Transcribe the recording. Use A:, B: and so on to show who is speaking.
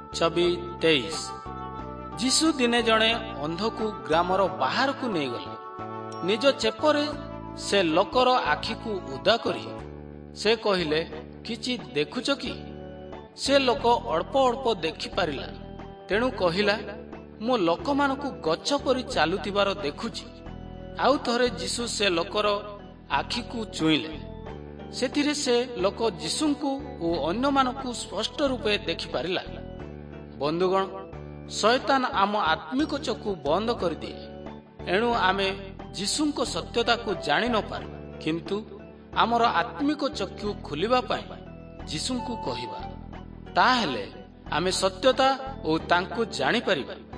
A: 26-23। ଯୀଶୁ ଦିନେ ଜଣେ ଅନ୍ଧକୁ ଗ୍ରାମର ବାହାରକୁ ନେଇଗଲେ। ନିଜ ଚେପରେ ସେ ଲୋକର ଆଖିକୁ ଉଦା କରି ସେ କହିଲେ, କିଛି ଦେଖୁଛ କି? ସେ ଲୋକ ଅଳ୍ପ ଅଳ୍ପ ଦେଖିପାରିଲା। ତେଣୁ କହିଲା, ମୁଁ ଲୋକମାନଙ୍କୁ ଗଛ ପରି ଚାଲୁଥିବାର ଦେଖୁଛି। ଆଉ ଥରେ ଯୀଶୁ ସେ ଲୋକର ଆଖିକୁ ଛୁଇଁଲେ। ସେଥିରେ ସେ ଲୋକ ଯୀଶୁଙ୍କୁ ଓ ଅନ୍ୟମାନଙ୍କୁ ସ୍ପଷ୍ଟ ରୂପେ ଦେଖିପାରିଲା। ବନ୍ଧୁଗଣ, ଶୟତାନ ଆମ ଆତ୍ମିକ ଚକ୍ଷୁ ବନ୍ଦ କରିଦିଏ। ଏଣୁ ଆମେ ଯୀଶୁଙ୍କ ସତ୍ୟତାକୁ ଜାଣି ନପାରୁ। କିନ୍ତୁ ଆମର ଆତ୍ମିକ ଚକ୍ଷୁ ଖୋଲିବା ପାଇଁ ଯୀଶୁଙ୍କୁ କହିବା। ତାହେଲେ ଆମେ ସତ୍ୟତା ଓ ତାଙ୍କୁ ଜାଣିପାରିବା।